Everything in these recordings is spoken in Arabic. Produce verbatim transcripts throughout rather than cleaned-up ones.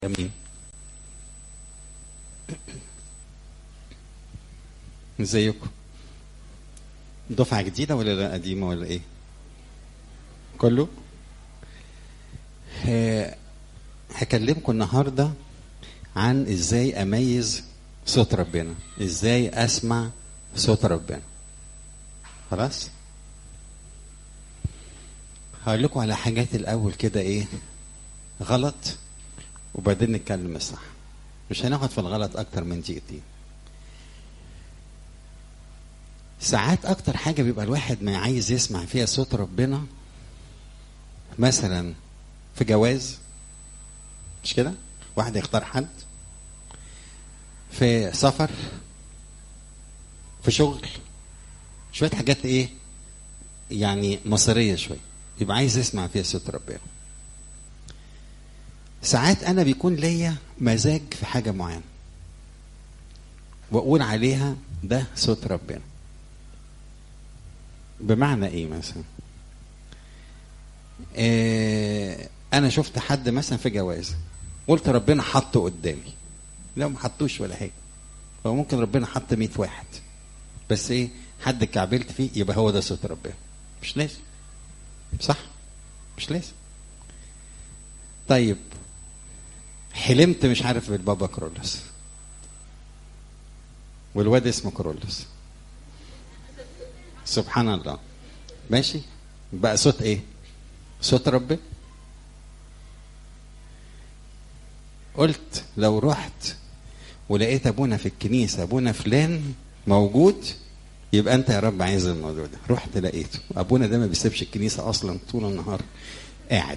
امين. ازيكم؟ دفعة جديدة ولا لا قديمة ولا ايه؟ كله؟ ه- هكلمكم النهاردة عن ازاي اميز صوت ربنا، ازاي اسمع صوت ربنا. خلاص؟ هقول لكم على حاجات الاول كده ايه غلط، وبعدين نتكلم الصح. مش هناخد في الغلط اكتر من دقيقتين. ساعات اكتر حاجة بيبقى الواحد ما عايز يسمع فيها صوت ربنا، مثلا في جواز، مش كده؟ واحد يختار حد، في سفر، في شغل، شوية حاجات ايه يعني مصيرية شوية، يبقى عايز يسمع فيها صوت ربنا. ساعات انا بيكون ليا مزاج في حاجة معينة واقول عليها ده صوت ربنا. بمعنى ايه؟ مثلا إيه، انا شفت حد مثلا في جواز، قلت ربنا حطه قدامي. لا، ما حطوش ولا حاجة. هو ممكن ربنا حط مية واحد، بس ايه، حد كعبلت فيه يبقى هو ده صوت ربنا. مش لازم، صح؟ مش لازم. طيب، حلمت مش عارف بالبابا كرولوس، والواد اسمه كرولوس، سبحان الله، ماشي، بقى صوت ايه؟ صوت ربنا. قلت لو رحت ولقيت ابونا في الكنيسة، ابونا فلان موجود، يبقى انت يا رب عايز الموضوع ده. رحت لقيته ابونا ده ما بيسيبش الكنيسة اصلا، طول النهار قاعد.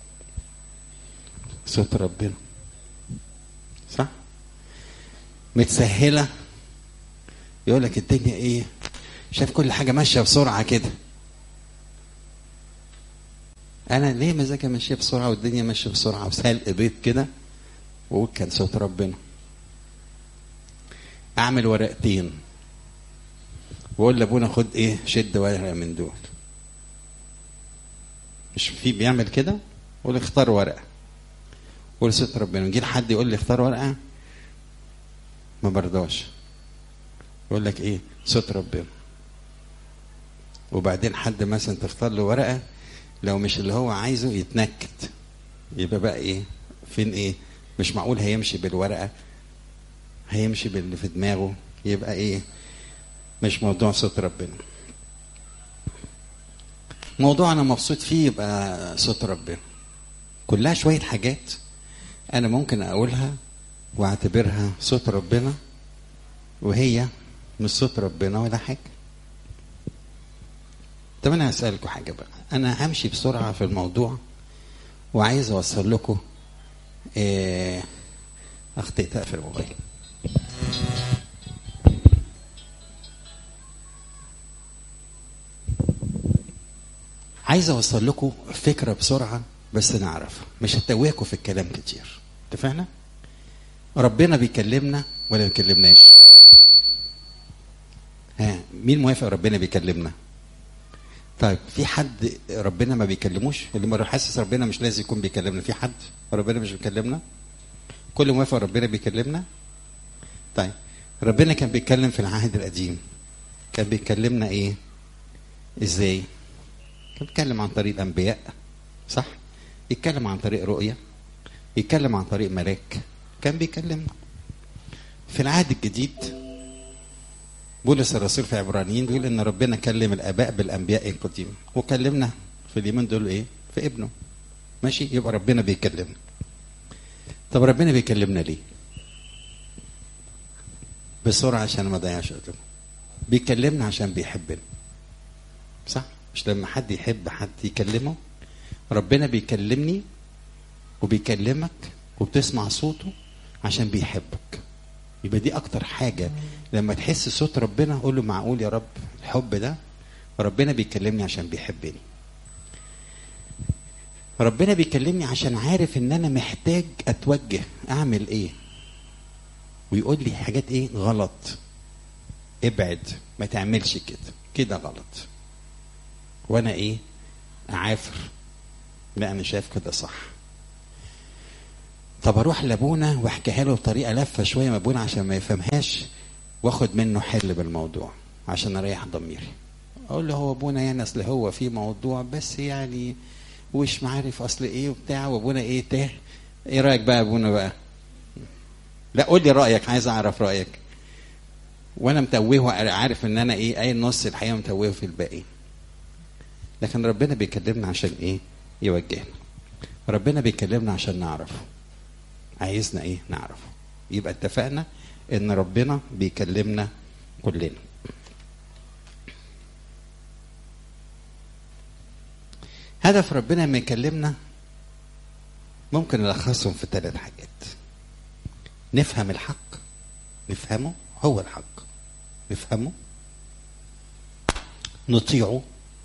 صوت ربنا، صح؟ متسهلة، يقول لك الدنيا ايه، شايف كل حاجة ماشية بسرعة كده. انا ليه مزاجي ماشية بسرعة والدنيا ماشية بسرعة وسلق بيض كده، واقول كان صوت ربنا. اعمل ورقتين واقول لابونا خد ايه، شد ورقة من دول. مش في بيعمل كده؟ قول اختار ورقة، قول صوت ربنا. يجي حد يقول لي اختار ورقة، ما برضاش، يقول لك ايه، صوت ربنا. وبعدين حد مثلا تختار له ورقة، لو مش اللي هو عايزه يتنكد، يبقى بقى ايه، فين ايه، مش معقول هيمشي بالورقة، هيمشي باللي في دماغه، يبقى ايه، مش موضوع صوت ربنا. موضوع انا مبسوط فيه يبقى صوت ربنا. كلها شوية حاجات انا ممكن اقولها واعتبرها صوت ربنا، وهي مش صوت ربنا ولا حاجة. طب انا هسألكم حاجة بقى، انا همشي بسرعة في الموضوع وعايز اوصل لكم إيه. اخطئت في الموبايل. عايز اوصل لكم فكرة بسرعة بس نعرفها، مش هتوهكم في الكلام كتير. اتفقنا؟ ربنا بيكلمنا ولا ما بيكلمناش؟ ها، مين موافق ربنا بيكلمنا؟ طيب، في حد ربنا ما بيكلموش؟ اللي مره حاسس ربنا مش لازم يكون بيكلمنا. في حد ربنا مش بيكلمنا؟ كل موافق ربنا بيكلمنا؟ طيب، ربنا كان بيتكلم في العهد القديم، كان بيكلمنا ايه، ازاي؟ كان بيتكلم عن طريق الانبياء، صح؟ يتكلم عن طريق رؤية، يتكلم عن طريق ملاك، كان بيكلمنا. في العهد الجديد بولس الرسول في عبرانيين بيقول ان ربنا كلم الاباء بالانبياء القديم، وكلمنا في اليومين دول ايه، في ابنه. ماشي، يبقى ربنا بيكلمنا. طب ربنا بيكلمنا ليه؟ بسرعه عشان ما اضيعش وقتكم. بيكلمنا عشان بيحبنا، صح؟ مش لما حد يحب حد يكلمه؟ ربنا بيكلمني وبيكلمك وبتسمع صوته عشان بيحبك. يبقى دي اكتر حاجة. لما تحس صوت ربنا قول له معقول يا رب الحب ده؟ ربنا بيكلمني عشان بيحبني. ربنا بيكلمني عشان عارف ان انا محتاج اتوجه اعمل ايه، ويقول لي حاجات ايه غلط، ابعد، ما تعملش كده، كده غلط، وانا ايه، اعافر، لا انا شايف كده صح. طب اروح لابونا واحكيها له بطريقه لفه شويه ما ابونا عشان ما يفهمهاش، واخد منه حل بالموضوع عشان اريح ضميري. اقول له هو ابونا يعني اصل هو في موضوع بس يعني وش معارف اصل ايه وبتاع، وابونا ايه تاه. ايه رايك بقى ابونا بقى؟ لا قول لي رايك، عايز اعرف رايك. وانا متوهه عارف ان انا ايه اي نص الحقيقه متوهه في الباقي. لكن ربنا بيكلمنا عشان ايه؟ يوجهنا. ربنا بيكلمنا عشان نعرفه، عايزنا ايه؟ نعرفه. يبقى اتفقنا ان ربنا بيكلمنا كلنا. هدف ربنا لما يكلمنا ممكن نلخصهم في ثلاث حاجات. نفهم الحق، نفهمه هو الحق، نفهمه، نطيعه،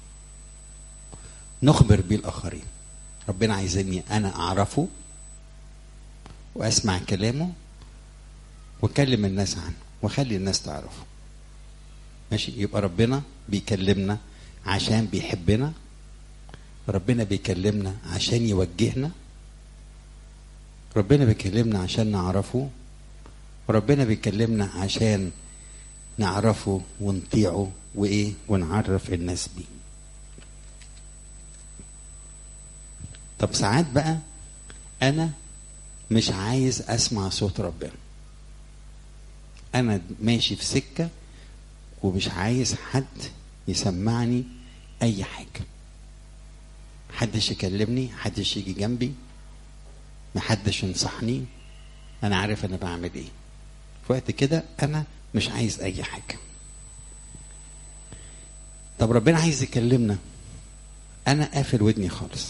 نخبر بيه الآخرين. ربنا عايزني أنا أعرفه وأسمع كلامه وأكلم الناس عنه وأخلي الناس تعرفه. ماشي؟ يبقى ربنا بيكلمنا عشان بيحبنا، ربنا بيكلمنا عشان يوجهنا، ربنا بيكلمنا عشان نعرفه، وربنا بيكلمنا عشان نعرفه ونطيعه وإيه ونعرف الناس بيه. طب ساعات بقى أنا مش عايز أسمع صوت ربنا، أنا ماشي في سكة ومش عايز حد يسمعني أي حاجة، محدش يكلمني، محدش يجي جنبي، محدش ينصحني، أنا عارف أنا بعمل إيه. في وقت كده أنا مش عايز أي حاجة. طب ربنا عايز يكلمنا، أنا قافل ودني خالص.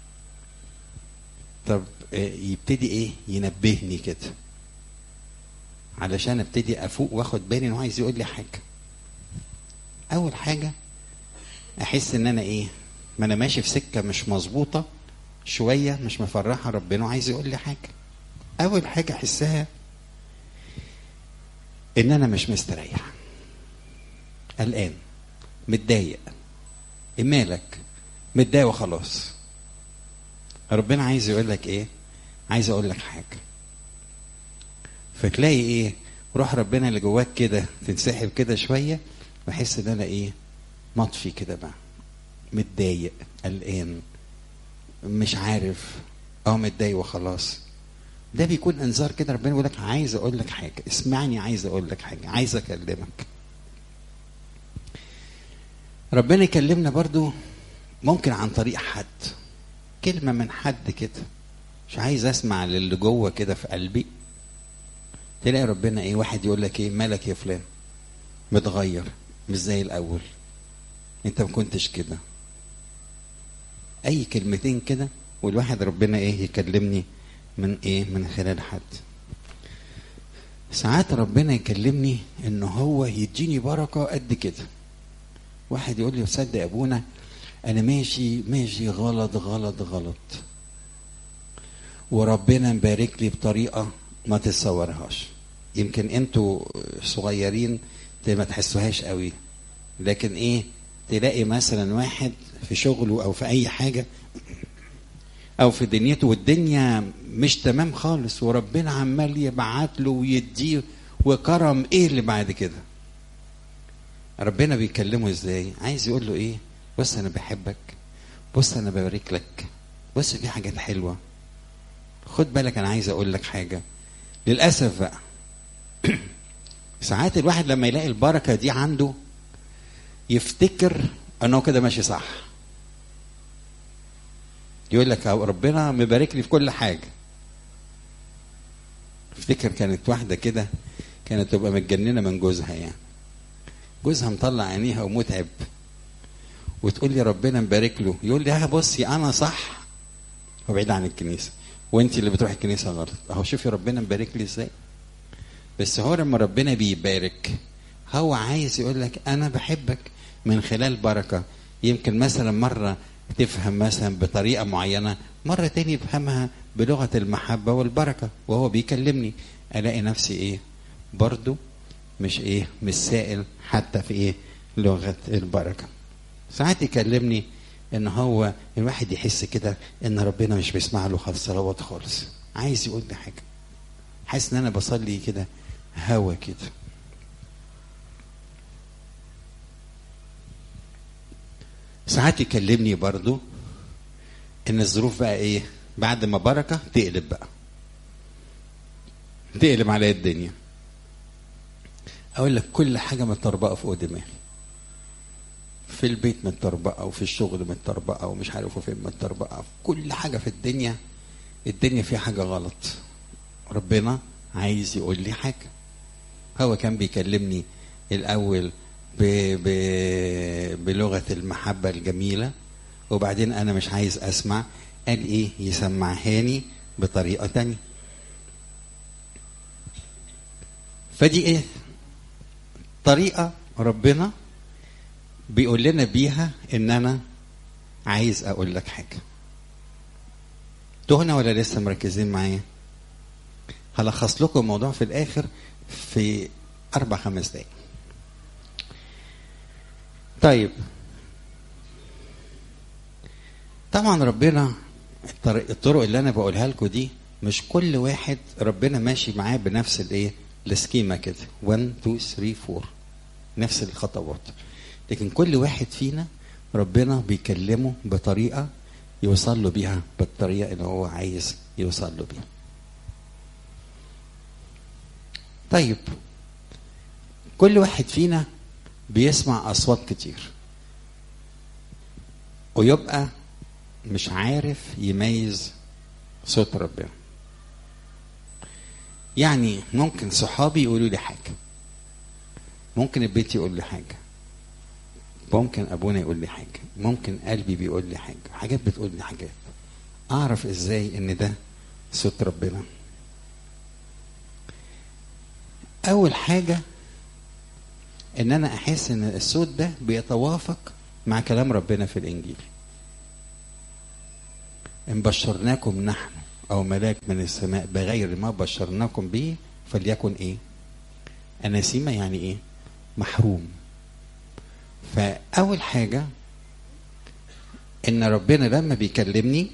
طب يبتدي إيه؟ ينبهني كده علشان ابتدي أفوق واخد بالي إنه عايز يقول لي حاجة. أول حاجة أحس إن أنا إيه؟ ما أنا ماشي في سكة مش مظبوطة شوية، مش مفرحة ربنا وعايز يقول لي حاجة. أول حاجة أحسها إن أنا مش مستريح، قلقان، متضايق. مالك؟ متضايق وخلاص. ربنا عايز يقول لك إيه؟ عايز أقول لك حاجة. فتلاقي إيه؟ روح ربنا اللي جواك كده تنسحب كده شوية، وأحس إن أنا إيه؟ مطفي كده بقى، متضايق، قلقان، مش عارف، اه متضايق وخلاص. ده بيكون انذار كده، ربنا يقول لك عايز اقول لك حاجه، اسمعني، عايز اقول لك حاجه، عايز اكلمك. ربنا يكلمنا برضو ممكن عن طريق حد، كلمه من حد كده، مش عايز اسمع للي جوه كده في قلبي. تلاقي ربنا ايه؟ واحد يقول لك ايه؟ مالك يا فلان؟ متغير، مش زي الاول، انت ما كنتش كده. اي كلمتين كده والواحد ربنا ايه؟ يكلمني من ايه؟ من خلال حد. ساعات ربنا يكلمني ان هو يديني بركة قد كده. واحد يقول لي صدق ابونا انا ماشي ماشي غلط غلط غلط، وربنا مبارك لي بطريقة ما تتصورهاش. يمكن انتوا صغيرين ما تحسوهاش قوي، لكن ايه؟ تلاقي مثلا واحد في شغله او في اي حاجة او في دنيته والدنيا مش تمام خالص، وربنا عمال يبعت له ويديه وكرم. ايه اللي بعد كده؟ ربنا بيكلمه ازاي؟ عايز يقول له ايه؟ بص انا بحبك، بص انا ببارك لك، بص في حاجات حلوة، خد بالك انا عايز اقول لك حاجة. للأسف بقى ساعات الواحد لما يلاقي البركة دي عنده يفتكر انه كده ماشي صح. يقول لك ربنا مبارك لي في كل حاجة. افتكر كانت واحدة كده كانت تبقى متجننة من جوزها، يعني جوزها مطلع عينيها ومتعب، وتقول لي ربنا مبارك له. يقول لي ها بصي انا صح وبعيد عن الكنيسة، وانت اللي بتروح الكنيسة غلط. اهو شوفي ربنا مبارك لي ازاي. بس هو لما ربنا بيبارك هو عايز يقول لك انا بحبك من خلال بركة. يمكن مثلا مرة تفهم مثلا بطريقة معينة، مرة تاني يفهمها بلغة المحبة والبركة. وهو بيكلمني الاقي نفسي ايه؟ برضو مش ايه؟ مش سائل حتى في ايه؟ لغة البركة. ساعات يكلمني ان هو الواحد يحس كده ان ربنا مش بيسمع له خالص صلوات خالص، عايز يقول لي حاجه، حاسس ان انا بصلي كده هوا كده. ساعات يكلمني برضو ان الظروف بقى ايه، بعد ما بركه تقلب بقى، تقلب على الدنيا. اقول لك كل حاجه متطربقه فوق دماغي، في البيت متطربقه، وفي الشغل متطربقه، ومش عارف فين متطربقه، كل حاجه في الدنيا، الدنيا فيها حاجه غلط. ربنا عايز يقول لي حاجه. هو كان بيكلمني الاول ب... ب... بلغه المحبه الجميله، وبعدين انا مش عايز اسمع، قال ايه؟ يسمعهاني بطريقه تانية. فدي ايه؟ طريقه ربنا بيقول لنا بيها ان انا عايز اقول لك حاجه. تهنا ولا لسه مركزين معايا؟ هلخص لكم الموضوع في الاخر في اربع خمس دقايق. طيب، طبعا ربنا الطرق اللي انا بقولها لكم دي مش كل واحد ربنا ماشي معاه بنفس الايه السكيمه كده واحد اتنين تلاتة اربعة، نفس الخطوات، لكن كل واحد فينا ربنا بيكلمه بطريقه يوصل له بيها بالطريقه اللي هو عايز يوصل له بيها. طيب، كل واحد فينا بيسمع اصوات كتير ويبقى مش عارف يميز صوت ربنا. يعني ممكن صحابي يقولوا لي حاجه، ممكن البيت يقول لي حاجه، ممكن ابونا يقول لي حاجه، ممكن قلبي بيقول لي حاجه، حاجات بتقول لي حاجات. اعرف ازاي ان ده صوت ربنا؟ اول حاجه ان انا احس ان الصوت ده بيتوافق مع كلام ربنا في الانجيل. ان بشرناكم نحن او ملاك من السماء بغير ما بشرناكم به فليكن ايه؟ اناسيمه، يعني ايه؟ محروم. فاول حاجه ان ربنا لما بيكلمني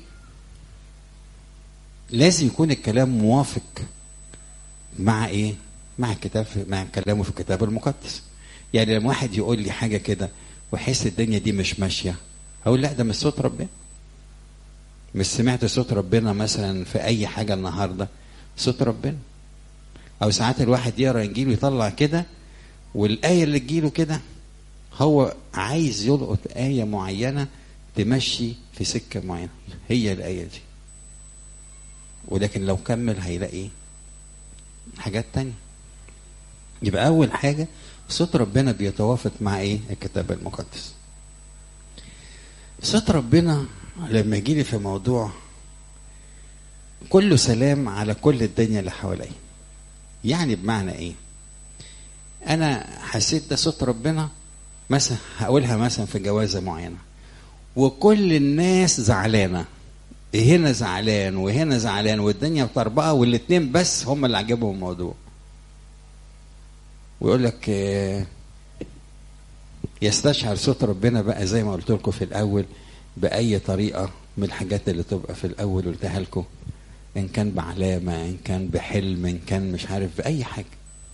لازم يكون الكلام موافق مع ايه؟ مع الكتاب، مع كلامه في الكتاب المقدس. يعني لما واحد يقول لي حاجه كده وحس الدنيا دي مش ماشيه، اقول لا، ده مش صوت ربنا. مش سمعت صوت ربنا مثلا في اي حاجه النهارده؟ صوت ربنا. او ساعات الواحد يقرا انجيل ويطلع كده، والايه اللي تجيله كده هو عايز يلقط ايه معينه تمشي في سكه معينه، هي الايه دي، ولكن لو كمل هيلاقي حاجات تانية. يبقى اول حاجه صوت ربنا بيتوافق مع ايه؟ الكتاب المقدس. صوت ربنا لما يجيلي في موضوع كله سلام على كل الدنيا اللي حواليا، يعني بمعنى ايه؟ انا حسيت ده صوت ربنا، مثلا هقولها مثلا في جوازه معينه وكل الناس زعلانه، هنا زعلان وهنا زعلان والدنيا مطربقه، والاتنين بس هم اللي عجبهم الموضوع، ويقول لك يستشعر صوت ربنا بقى زي ما قلت لكم في الاول باي طريقه من الحاجات اللي تبقى في الاول قلتها لكم، ان كان بعلامه، ان كان بحلم، ان كان مش عارف باي حاجه.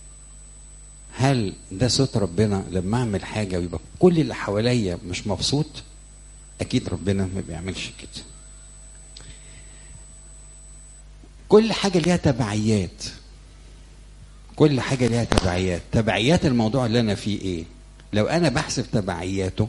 هل ده صوت ربنا لما اعمل حاجه ويبقى كل اللي حواليا مش مبسوط؟ اكيد ربنا ما بيعملش كده. كل حاجه ليها تبعيات، كل حاجه ليها تبعيات. تبعيات الموضوع اللي انا فيه ايه؟ لو انا بحسب تبعياته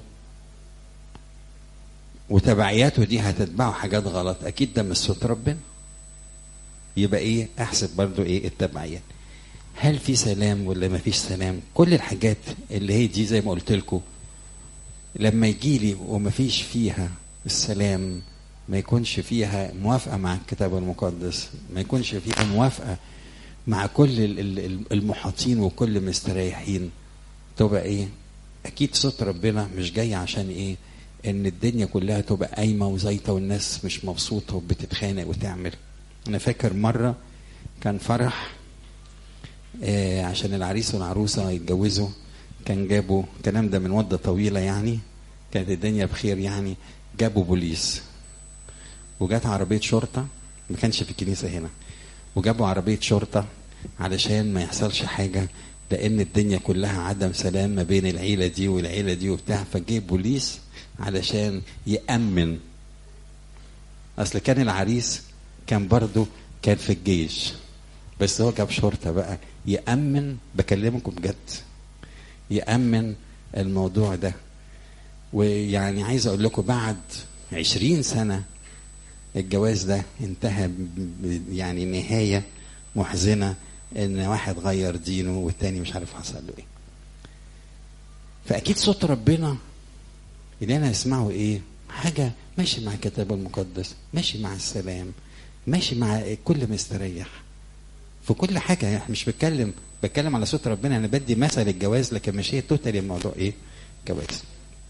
وتبعياته دي هتتبعه حاجات غلط، اكيد ده مش صوت ربنا. يبقى ايه؟ احسب برضو ايه التبعيات. هل في سلام ولا ما فيش سلام؟ كل الحاجات اللي هي دي زي ما قلت لكم لما يجيلي وما فيش فيها السلام، ما يكونش فيها موافقة مع الكتاب المقدس، ما يكونش فيها موافقة مع كل المحاطين وكل مستريحين، تبقى ايه؟ اكيد صوت ربنا مش جاي عشان ايه؟ ان الدنيا كلها تبقى قايمة وزيطة والناس مش مبسوطة وبتتخانق وتعمل. انا فاكر مرة كان فرح آه عشان العريس والعروسة يتجوزوا، كان جابوا الكلام ده من مدة طويلة، يعني كانت الدنيا بخير، يعني جابوا بوليس وجات عربية شرطة، ما كانش في الكنيسة هنا، وجابوا عربية شرطة علشان ما يحصلش حاجة، لان الدنيا كلها عدم سلام ما بين العيلة دي والعيلة دي وبتاع، فجيب بوليس علشان يأمن. اصل كان العريس كان برضو كان في الجيش، بس هو جاب شرطة بقى يأمن، بكلمكم بجد، يأمن الموضوع ده. ويعني عايز اقول لكم بعد عشرين سنة الجواز ده انتهى يعني نهاية محزنة، ان واحد غير دينه والتاني مش عارف حصل له ايه. فاكيد صوت ربنا اللي انا اسمعه ايه؟ حاجة ماشي مع الكتاب المقدس، ماشي مع السلام، ماشي مع كل مستريح في كل حاجة. يعني مش بتكلم بتكلم على صوت ربنا، انا بدي مثل الجواز، لكن مش هي توتالي الموضوع ايه جواز.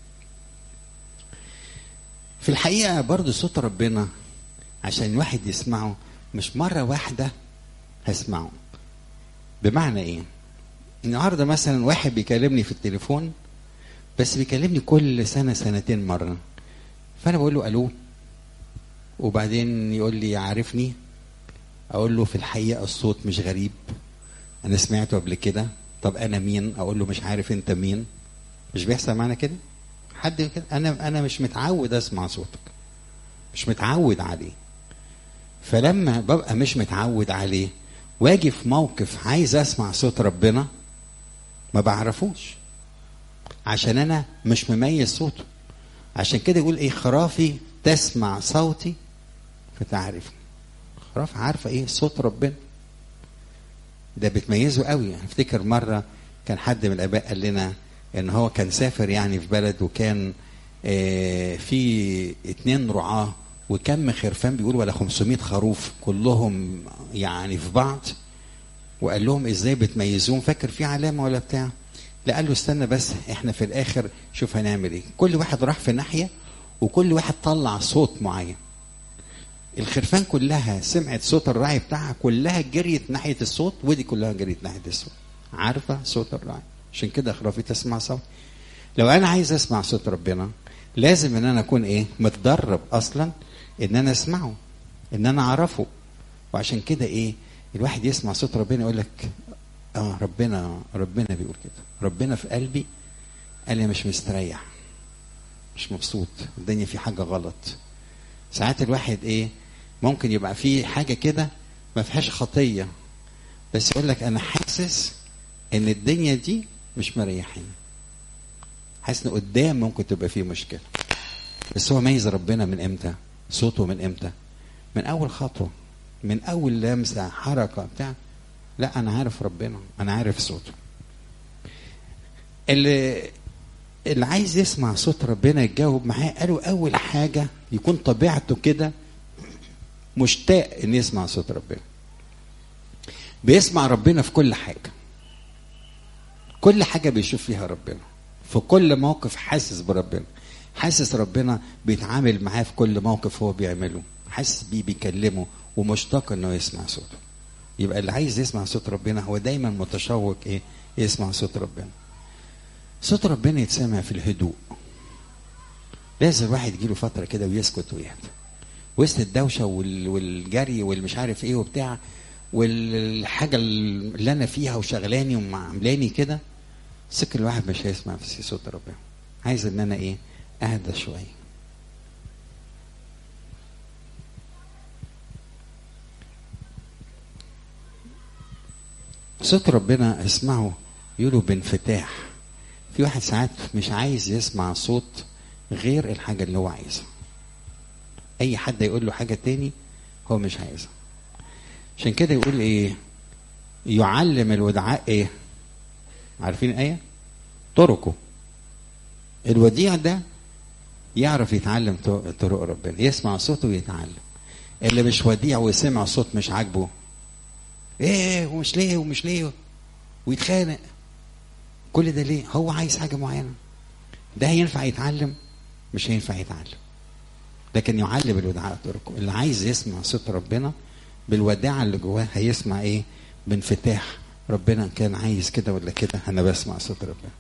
في الحقيقة برضو صوت ربنا عشان الواحد يسمعه مش مرة واحدة هسمعه. بمعنى ايه؟ النهارده مثلا واحد بيكلمني في التليفون، بس بيكلمني كل سنة سنتين مرة، فانا بقول له الو، وبعدين يقول لي عارفني، اقول له في الحقيقة الصوت مش غريب، انا سمعته قبل كده. طب انا مين؟ اقول له مش عارف انت مين. مش بيحصل معنا كده؟ حد كده؟ انا انا مش متعود اسمع صوتك، مش متعود عليه. فلما ببقى مش متعود عليه واجي في موقف عايز اسمع صوت ربنا ما بعرفوش، عشان انا مش مميز صوته. عشان كده يقول ايه؟ خرافي تسمع صوتي فتعرفني. خراف عارفه ايه صوت ربنا ده، بتميزه قوي. افتكر مره كان حد من الاباء قال لنا ان هو كان سافر يعني في بلد، وكان آه في اتنين رعاه وكم خرفان بيقول ولا خمسمائة خروف كلهم يعني في بعض، وقال لهم ازاي بتميزوهم؟ فاكر في علامه ولا بتاع؟ لا، قال له استنى بس، احنا في الاخر شوف هنعمل ايه. كل واحد راح في ناحيه وكل واحد طلع صوت معين. الخرفان كلها سمعت صوت الراعي بتاعها، كلها جريت ناحيه الصوت، ودي كلها جريت ناحيه الصوت، عارفه صوت الراعي. عشان كده خرافي تسمع صوت. لو انا عايز اسمع صوت ربنا لازم ان انا اكون ايه؟ متدرب اصلا ان انا اسمعه، ان انا اعرفه. وعشان كده ايه؟ الواحد يسمع صوت ربنا يقول لك اه ربنا ربنا بيقول كده، ربنا في قلبي قال لي مش مستريح، مش مبسوط، الدنيا في حاجه غلط. ساعات الواحد ايه؟ ممكن يبقى في حاجه كده ما فيهاش خطيه، بس يقول لك انا حاسس ان الدنيا دي مش مريحاني، حاسس ان قدام ممكن تبقى فيه مشكله. بس هو ميز ربنا من امتى؟ صوته من امتى؟ من اول خطوه، من اول لمسه حركه بتاع. لا انا عارف ربنا، انا عارف صوته. اللي اللي عايز يسمع صوت ربنا يتجاوب معاه، قالوا اول حاجه يكون طبيعته كده مشتاق ان يسمع صوت ربنا. بيسمع ربنا في كل حاجه، كل حاجه بيشوف فيها ربنا، في كل موقف حاسس بربنا، حاسس ربنا بيتعامل معاه في كل موقف هو بيعمله، حاسس بيه بيكلمه ومشتاق انه يسمع صوته. يبقى اللي عايز يسمع صوت ربنا هو دايما متشوق ايه؟ يسمع صوت ربنا. صوت ربنا يتسمع في الهدوء. لازم الواحد يجيله فتره كده ويسكت ويهدى وسط الدوشه والجري والمش عارف ايه وبتاع، والحاجه اللي انا فيها وشغلاني وعاملاني كده. سكر الواحد مش هيسمع في صوت ربنا. عايز ان انا ايه؟ اهدى شويه. صوت ربنا اسمعه يقولوا بانفتاح. في واحد ساعات مش عايز يسمع صوت غير الحاجه اللي هو عايزها، اي حد يقول له حاجه تاني هو مش عايزها. عشان كده يقول ايه؟ يعلم الودعاء ايه؟ عارفين ايه؟ طرقه. الوديع ده يعرف يتعلم طرق ربنا، يسمع صوته ويتعلم. اللي مش وديع وسمع صوت مش عاجبه ايه ومش ليه ومش ليه ويتخانق، كل ده ليه؟ هو عايز حاجه معينه. ده هينفع يتعلم؟ مش هينفع يتعلم. لكن يعلم الودعاء طرقه. اللي عايز يسمع صوت ربنا بالوداعه اللي جواه هيسمع ايه؟ بانفتاح. ربنا كان عايز كده ولا كده، انا بسمع صوت ربنا.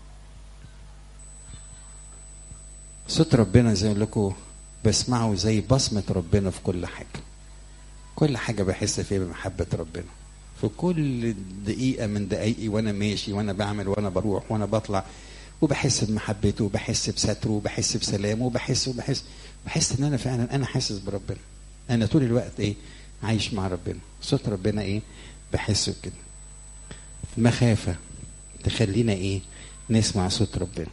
صوت ربنا زي ما لكم بسمعه زي بصمه ربنا في كل حاجه. كل حاجة بحس فيها بمحبة ربنا. في كل دقيقة من دقايقي وانا ماشي وانا بعمل وانا بروح وانا بطلع، وبحس بمحبته وبحس بستره وبحس بسلامه وبحس وبحس بحس ان انا فعلا انا حاسس بربنا. انا طول الوقت ايه عايش مع ربنا. صوت ربنا ايه بحسه كده. مخافة تخلينا ايه نسمع صوت ربنا.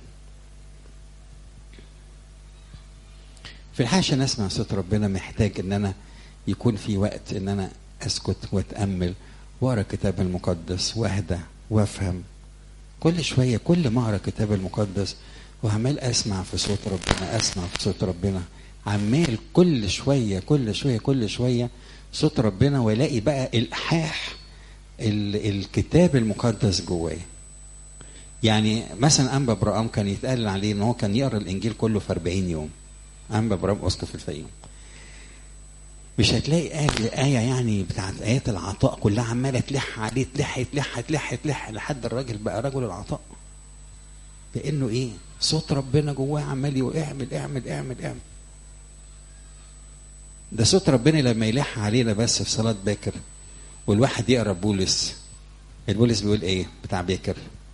في الحقيقة عشان اسمع صوت ربنا محتاج ان انا يكون في وقت ان انا اسكت واتأمل واقرا الكتاب المقدس واهدى وافهم. كل شوية كل ما اقرا الكتاب المقدس وعمال اسمع في صوت ربنا اسمع في صوت ربنا عمال كل شوية كل شوية كل شوية صوت ربنا، والاقي بقى الحاح الكتاب المقدس جوايا. يعني مثلا انبا برام كان يتقال عليه ان هو كان يقرا الانجيل كله في أربعين يوم. انبا برام اسقف الفيوم مش هتلاقي آية آية يعني بتاعت آيات العطاء كلها عمالة تلح عليه تلح تلح تلح تلح لحد الراجل بقى رجل العطاء. لأنه إيه؟ صوت ربنا جواه عمال يقول اعمل اعمل اعمل اعمل. ده صوت ربنا لما يلح علينا بس في صلاة باكر والواحد يقرأ بولس. البولس بيقول إيه بتاع باكر؟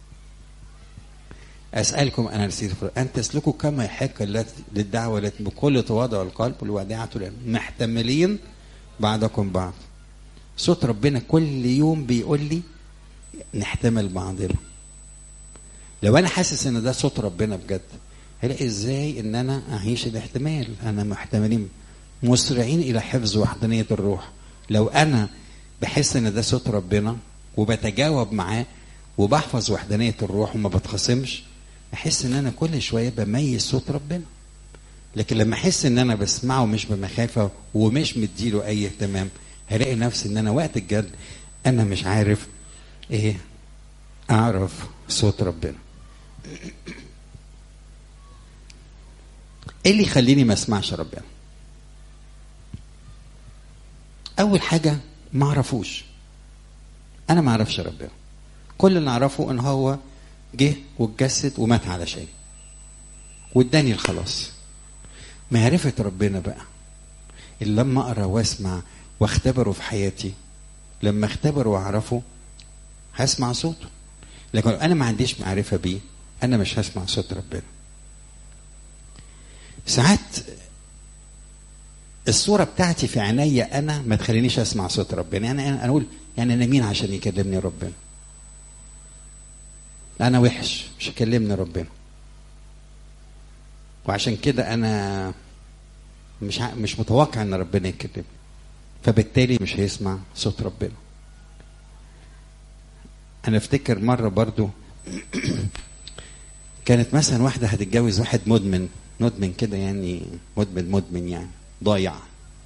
أسألكم أنا نسيت أن تسلكوا كما يحق للدعوة التي بكل تواضع القلب والوداعة محتملين بعضكم بعض. صوت ربنا كل يوم بيقول لي نحتمل بعضنا. لو أنا حاسس إن ده صوت ربنا بجد هلاقي إزاي إن أنا أعيش الاحتمال. أنا محتملين مسرعين إلى حفظ وحدانية الروح. لو أنا بحس إن ده صوت ربنا وبتجاوب معاه وبحفظ وحدانية الروح وما بتخصمش، احس ان انا كل شويه بميز صوت ربنا. لكن لما احس ان انا بسمعه مش بمخافه ومش مديله اي اهتمام هلاقي نفسي ان انا وقت الجد انا مش عارف ايه اعرف صوت ربنا. ايه اللي يخليني ما اسمعش ربنا؟ اول حاجه ما اعرفوش. انا ما اعرفش ربنا. كل اللي اعرفه ان هو جه واتجسد ومات علشان واداني الخلاص. معرفة ربنا بقى اللي لما اقرا واسمع واختبره في حياتي، لما اختبره واعرفه هسمع صوته. لكن انا ما عنديش معرفة بيه انا مش هسمع صوت ربنا. ساعات الصورة بتاعتي في عينيا انا ما تخلينيش اسمع صوت ربنا. يعني انا اقول يعني انا مين عشان يكلمني ربنا؟ انا وحش مش هيكلمني ربنا. وعشان كده انا مش مش متوقع ان ربنا يكلمني، فبالتالي مش هيسمع صوت ربنا. انا افتكر مره برضو كانت مثلا واحده هتتجوز واحد مدمن مدمن كده يعني مدمن مدمن يعني ضايع.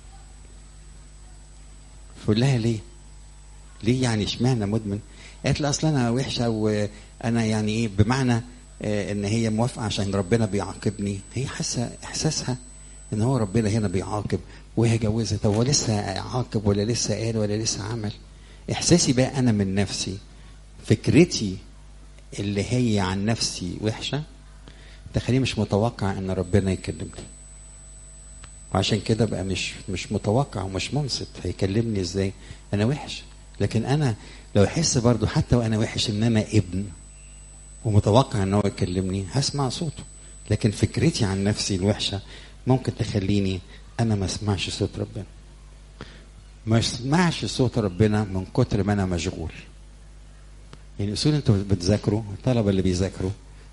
فقول لها ليه ليه يعني اشمعنى مدمن؟ قالت لي اصل انا وحشه وانا يعني ايه بمعنى آه ان هي موافقه عشان ربنا بيعاقبني. هي حاسه احساسها ان هو ربنا هنا بيعاقب وهي جوزت. هو لسه عاقب ولا لسه قال ولا لسه عمل؟ احساسي بقى انا من نفسي فكرتي اللي هي عن نفسي وحشه تخليني مش متوقع ان ربنا يكلمني. وعشان كده بقى مش مش متوقع ومش منصت. هيكلمني ازاي انا وحش؟ لكن انا لو احس برضو حتى وانا وحش ان انا ابن ومتوقع ان هو يكلمني هسمع صوته. لكن فكرتي عن نفسي الوحشه ممكن تخليني انا ما اسمعش صوت ربنا. ما اسمعش صوت ربنا من كتر ما انا مشغول. يعني اصول انتوا بتذاكروا الطلبه اللي بيذاكروا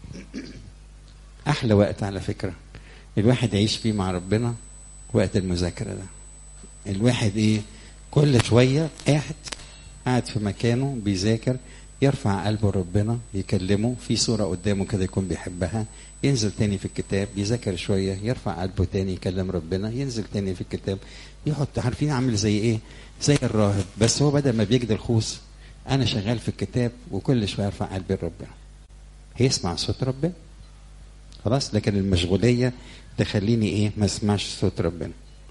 احلى وقت على فكره الواحد يعيش فيه مع ربنا وقت المذاكره ده. الواحد ايه كل شويه قاعد قاعد في مكانه بيذاكر يرفع قلبه ربنا يكلمه في صورة قدامه كده يكون بيحبها، ينزل تاني في الكتاب يذاكر شوية يرفع قلبه تاني يكلم ربنا، ينزل تاني في الكتاب يحط. عارفين عامل زي ايه؟ زي الراهب بس هو بدل ما بيجد الخوص انا شغال في الكتاب وكل شوية يرفع قلبي لربنا. هيسمع صوت ربنا خلاص. لكن المشغولية تخليني ايه ما اسمعش صوت ربنا.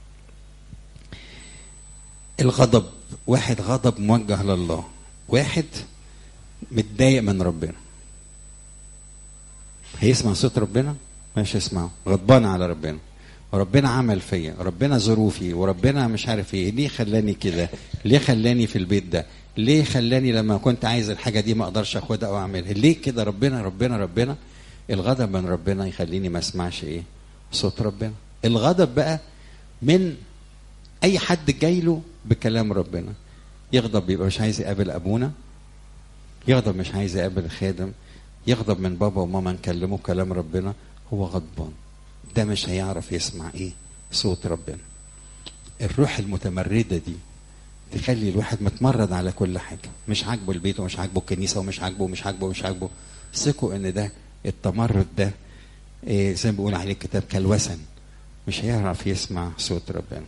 الغضب، واحد غضب موجه لله، واحد متضايق من ربنا، هيسمع صوت ربنا؟ مش هيسمعه. غضبان على ربنا وربنا عمل فيا، ربنا ظروفي، وربنا مش عارف ايه، ليه خلاني كده، ليه خلاني في البيت ده، ليه خلاني لما كنت عايز الحاجه دي ما اقدرش اخدها او اعملها، ليه كده ربنا ربنا ربنا. الغضب من ربنا يخليني ما اسمعش ايه صوت ربنا. الغضب بقى من اي حد جاي له بكلام ربنا. يغضب يبقى مش عايز يقابل ابونا، يغضب مش عايز يقابل الخادم، يغضب من بابا وماما نكلمه كلام ربنا، هو غضبان. ده مش هيعرف يسمع ايه صوت ربنا. الروح المتمردة دي تخلي الواحد متمرد على كل حاجة، مش عاجبه البيت ومش عاجبه الكنيسة ومش عاجبه ومش عاجبه ومش عاجبه. ثقوا ان ده التمرد ده إيه زي ما بيقول عليه الكتاب كالوثن، مش هيعرف يسمع صوت ربنا.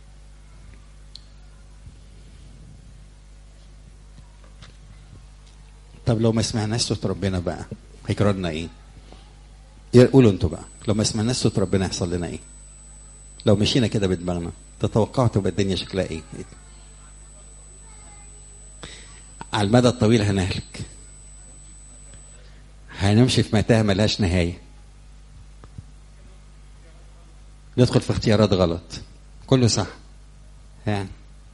طب لو ما سمعناش صوت ربنا بقى هيجرى لنا ايه؟ قولوا انتوا بقى، لو ما سمعناش صوت ربنا يحصل لنا ايه؟ لو مشينا كده بدماغنا تتوقعوا تبقى الدنيا شكلها ايه؟ على المدى الطويل هنهلك، هنمشي في متاهه ملهاش نهايه، ندخل في اختيارات غلط، كله صح يعني.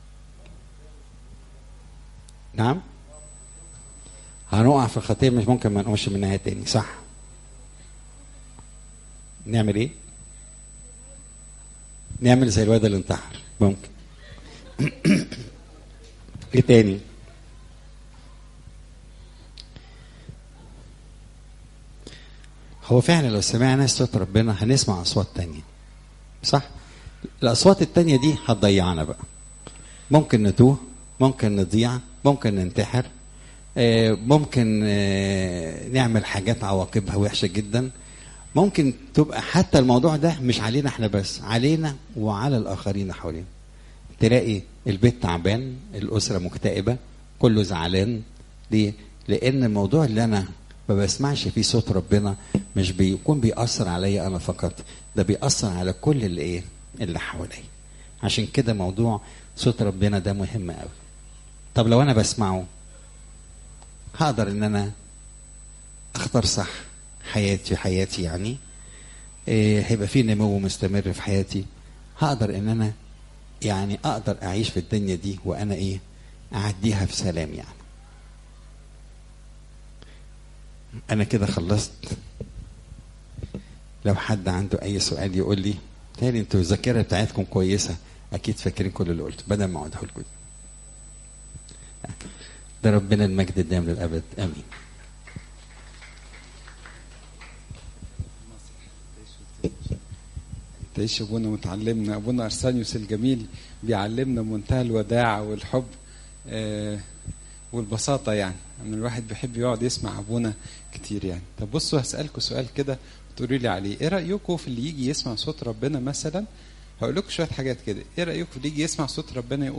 نعم، هنقع في الخطيه، مش ممكن ما نقومش منها تاني، صح؟ نعمل ايه؟ نعمل زي الواد اللي انتحر، ممكن. ايه تاني؟ هو فعلا لو سمعنا صوت ربنا هنسمع اصوات تانية، صح؟ الاصوات التانية دي هتضيعنا بقى، ممكن نتوه، ممكن نضيع، ممكن ننتحر، ممكن نعمل حاجات عواقبها وحشة جدا. ممكن تبقى حتى الموضوع ده مش علينا احنا بس، علينا وعلى الآخرين حوالينا. تلاقي البيت تعبان، الأسرة مكتئبة، كله زعلان. ليه؟ لأن الموضوع اللي أنا ما بسمعش فيه صوت ربنا مش بيكون بيأثر عليا أنا فقط، ده بيأثر على كل اللي إيه اللي حواليا. عشان كده موضوع صوت ربنا ده مهم قوي. طب لو أنا بسمعه هقدر ان انا اختار صح حياتي حياتي يعني إيه، هيبقى في نمو مستمر في حياتي، هقدر ان انا يعني اقدر اعيش في الدنيا دي وانا ايه اعديها في سلام. يعني انا كده خلصت. لو حد عنده اي سؤال يقول لي. تاني انتوا الذاكره بتاعتكم كويسه، اكيد فاكرين كل اللي قلته بدل ما اقعد لكم. ده ربنا المجد الدائم للابد، امين. تعيش ابونا وتعلمنا. ابونا ارسانيوس الجميل بيعلمنا منتهى الوداعه والحب آه والبساطه، يعني ان الواحد بيحب يقعد يسمع ابونا كتير يعني. طب بصوا هسالكم سؤال كده تقولوا لي عليه، ايه رايكم في اللي يجي يسمع صوت ربنا مثلا؟ هقول لكم شويه حاجات كده. ايه رايكم في اللي يجي يسمع صوت ربنا يقول